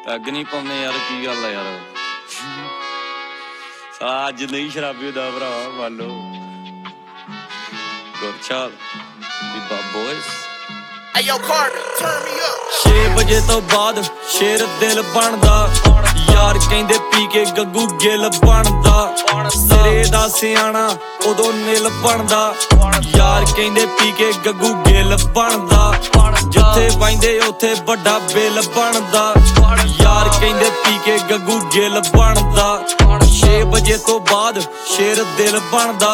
peg नहीं पाने यार की गल है यार साला अज नहीं शराबी होंदा भरा मान लो गुरचाल boys 6 ਵਜੇ ਤੋਂ ਬਾਅਦ ਸ਼ੇਰ ਦਿਲ ਬਣਦਾ ਯਾਰ ਕਹਿੰਦੇ ਪੀ ਕੇ ਗੱਗੂ ਗਿੱਲ ਬਣਦਾ ਸਿਰੇ ਦਾ ਸਿਆਣਾ ਉਦੋਂ ਨਿਲ ਬਣਦਾ ਯਾਰ ਕਹਿੰਦੇ ਪੀ ਕੇ ਗੱਗੂ ਗਿੱਲ ਬਣਦਾ ਜਿੱਥੇ ਬੈਂਦੇ ਉੱਥੇ ਵੱਡਾ ਬਿੱਲ ਬਣਦਾ ਯਾਰ ਕਹਿੰਦੇ ਪੀ ਕੇ ਗੱਗੂ ਗਿੱਲ ਬਣਦਾ 6 ਵਜੇ ਤੋਂ ਬਾਅਦ ਸ਼ੇਰ ਦਿਲ ਬਣਦਾ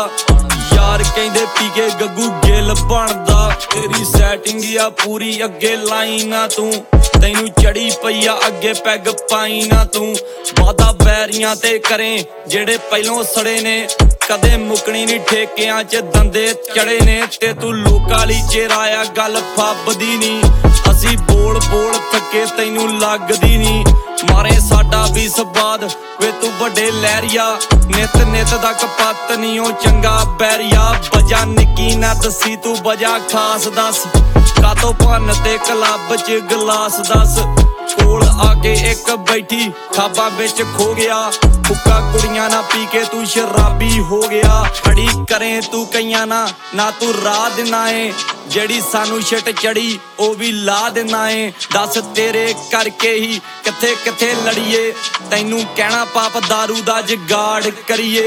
ਯਾਰ ਕਹਿੰਦੇ ਪੀ ਕੇ ਗੱਗੂ ਗਿੱਲ ਬਣਦਾ ਤੇਰੀ ਸੈਟਿੰਗ ਆ ਪੂਰੀ ਅੱਗੇ ਲਾਈ ਨਾ ਤੂੰ ਤੈਨੂੰ ਚੜੀ ਪਈ ਆ ਅੱਗੇ ਪੈਗ ਪਾਈ ਨਾ ਤੂੰ ਵਾਦਾ ਬੈਰੀਆਂ ਤੇ ਕਰੇ ਜਿਹੜੇ ਪਹਿਲੋਂ ਸੜੇ ਨੇ ਕਦੇ ਮੁਕਣੀ ਨਹੀਂ ਠੇਕਿਆਂ 'ਚ ਦੰਦੇ ਚੜੇ ਨੇ ਤੇ ਤੂੰ ਲੋਕਾਂ ਲਈ ਚਿਹਰਾਇਆ ਗੱਲ ਫੱਬਦੀ ਨਹੀਂ ਅਸੀਂ ਬੋਲ ਬੋਲ ਥੱਕੇ ਤੈਨੂੰ ਲੱਗਦੀ ਨਹੀਂ ਮਾਰੇ ਸਾਡਾ ਵੀ ਸਵਾਦ ਵੇ ਤੂੰ ਵੱਡੇ ਲਹਿਰੀਆ ਨਿਤ ਨਿਤ ਦਾ ਕਪੱਤ ਨਹੀਂ ਉਹ ਚੰਗਾ ਬੈਰੀਆ ਵਜਾ ਨਿੱਕੀ ਨਾ ਦੱਸੀ ਤੂੰ ਵਜਾ ਖਾਸ ਦੱਸ ਕਾਤੋਂ ਭੰਨ ਤੇ ਕਲੱਬ 'ਚ ਗਲਾਸ ਦੱਸ ਕੋਲ ਆ ਕੇ ਇੱਕ ਬੈਠੀ ਖਾਬਾ ਵਿੱਚ ਖੋ ਗਿਆ ਹੁੱਕਾ ਕੁੜੀਆਂ ਨਾ ਪੀ ਕੇ ਤੂੰ ਸ਼ਰਾਬੀ ਹੋ ਗਿਆ ਖੜੀ ਕਰੇ ਤੂੰ ਕਈਆਂ ਨਾ ਤੂੰ ਰਾਹ ਦੇਣਾ ਏ ਜਿਹੜੀ ਸਾਨੂੰ ਛਿੱਟ ਚੜੀ ਉਹ ਵੀ ਲਾ ਦੇਣਾ ਏ ਦੱਸ ਤੇਰੇ ਕਰਕੇ ਹੀ ਕਿੱਥੇ ਕਿੱਥੇ ਲੜੀਏ ਤੈਨੂੰ ਕਹਿਣਾ ਪਾਪ ਦਾਰੂ ਦਾ ਜਗਾੜ ਕਰੀਏ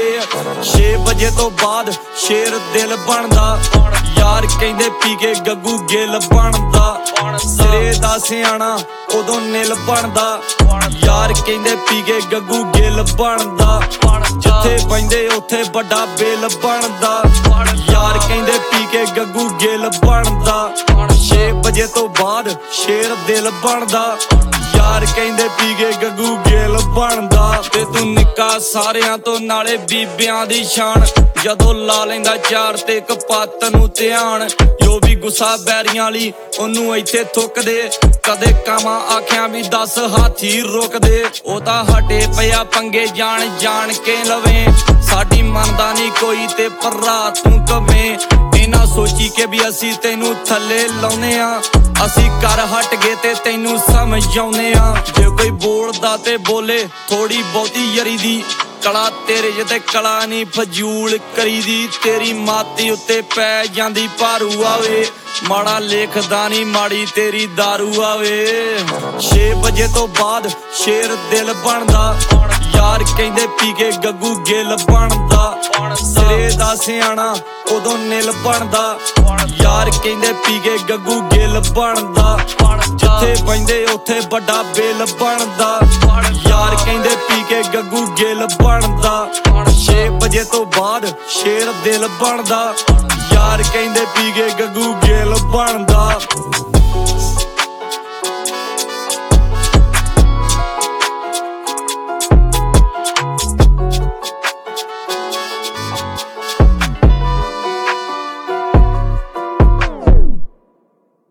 6 ਵਜੇ ਤੋਂ ਬਾਅਦ ਸ਼ੇਰ ਦਿਲ ਬਣਦਾ ਯਾਰ ਕਹਿੰਦੇ ਪੀ ਕੇ ਗੱਗੂ ਗਿੱਲ ਬਣਦਾ ਸਿਰੇ ਦਾ ਸਿਆਣਾ ਉਦੋਂ ਨਿਲ ਬਣਦਾ ਯਾਰ ਕਹਿੰਦੇ ਪੀ ਕੇ ਗੱਗੂ ਗਿੱਲ ਬਣਦਾ ਜਿੱਥੇ ਬੈਂਦੇ ਉੱਥੇ ਵੱਡਾ ਬਿੱਲ ਬਣਦਾ ਯਾਰ ਕਹਿੰਦੇ ਪੀ ਕੇ ਗੱਗੂ ਗਿੱਲ ਬਣਦਾ 6 ਵਜੇ ਤੋਂ ਬਾਅਦ ਸ਼ੇਰ ਦਿਲ ਬਣਦਾ ਯਾਰ ਕਹਿੰਦੇ ਪੀ ਕੇ ਗੱਗੂ ਗਿੱਲ ਬਣਦਾ ਤੇ ਤੂੰ ਨਿੱਕਾ ਸਾਰਿਆਂ ਤੋਂ ਨਾਲੇ ਬੀਬਿਆਂ ਦੀ ਸ਼ਾਨ ਜਦੋਂ ਲਾ ਲੈਂਦਾ ਚਾਰ ਤੇ ਕਪੱਤ ਨੂੰ ਧਿਆਨ ਜੋ ਵੀ ਗੁੱਸਾ ਬੈਰੀਆਂ ਵਾਲੀ ਉਹਨੂੰ ਇੱਥੇ ਥੁੱਕਦੇ ਕਦੇ ਕਾਵਾਂ ਆਖਿਆਂ ਵੀ 10 ਹਾਥੀ ਰੁਕਦੇ ਉਹ ਤਾਂ ਹਟੇ ਪਿਆ ਪੰਗੇ ਜਾਣ ਜਾਣ ਕੇ ਲਵੇ ਸਾਡੀ ਮੰਨਦਾ ਨਹੀਂ ਕੋਈ ਤੇ ਭਰਾ ਤੂੰ ਕਵੇਂ ਇਹਨਾਂ ਸੋਚੀ ਕੇ ਵੀ ਅਸੀਂ ਤੈਨੂੰ ਥੱਲੇ ਲਾਉਨੇ ਆ ਅਸੀਂ ਕਰ ਹਟ ਗਏ ਤੇ ਤੈਨੂੰ ਸਮਝ ਆਉਨੇ ਆ ਜੇ ਕੋਈ ਬੋਲਦਾ ਤੇ ਬੋਲੇ ਥੋੜੀ ਬਹੁਤੀ ਯਰੀ ਦੀ ਕਲਾ ਤੇਰੇ ਜਿਤੇ ਕਲਾ ਨਹੀਂ ਫਜ਼ੂਲ ਕਰੀਦੀ ਤੇਰੀ ਮਾਤੀ ਉੱਤੇ ਪੈ ਜਾਂਦੀ ਭਾਰੂ ਆਵੇ ਮਾੜਾ ਲੇਖਦਾ ਨਹੀਂ ਮਾੜੀ ਤੇਰੀ ਦਾਰੂ ਆਵੇ 6 ਵਜੇ ਤੋਂ ਬਾਅਦ ਸ਼ੇਰ ਦਿਲ ਬਣਦਾ ਯਾਰ ਕਹਿੰਦੇ ਪੀ ਕੇ ਗੱਗੂ ਗਿੱਲ ਬਣਦਾ ਸਿਰੇ ਦਾ ਸਿਆਣਾ ਉਦੋਂ ਨਿਲ ਬਣਦਾ ਯਾਰ ਕਹਿੰਦੇ ਪੀ ਕੇ ਗੱਗੂ ਗਿੱਲ ਬਣਦਾ ਜਿੱਥੇ ਬੈਂਦੇ ਉੱਥੇ ਵੱਡਾ ਬਿੱਲ ਬਣਦਾ ਯਾਰ ਕਹਿੰਦੇ ਪੀ ਕੇ ਗੱਗੂ ਗਿੱਲ ਬਣਦਾ 6 ਵਜੇ ਤੋਂ ਬਾਅਦ ਸ਼ੇਰ ਦਿਲ ਬਣਦਾ ਯਾਰ ਕਹਿੰਦੇ ਪੀ ਕੇ ਗੱਗੂ ਗਿੱਲ ਬਣਦਾ